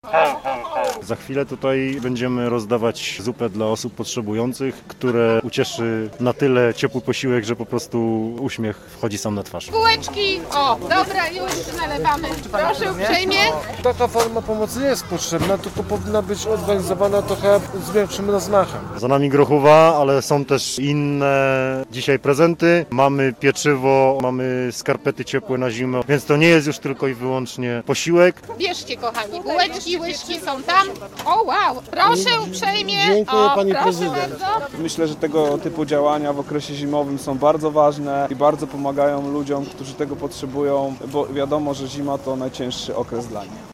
Za chwilę tutaj będziemy rozdawać zupę dla osób potrzebujących, które ucieszy na tyle ciepły posiłek, że po prostu uśmiech wchodzi sam na twarz. Bułeczki, o, dobra, już nalewamy. Proszę uprzejmie. Taka forma pomocy jest potrzebna, tylko powinna być organizowana trochę z większym rozmachem. Za nami grochowa, ale są też inne dzisiaj prezenty. Mamy pieczywo, mamy skarpety ciepłe na zimę, więc to nie jest już tylko i wyłącznie posiłek. Bierzcie, kochani, bułeczki, łyżki są tam. O, wow, proszę uprzejmie. Dziękuję, o, pani proszę prezydent. bardzo. Myślę, że tego typu działania w okresie zimowym są bardzo ważne i bardzo pomagają ludziom, którzy tego potrzebują, bo wiadomo, że zima to najcięższy okres dla nich.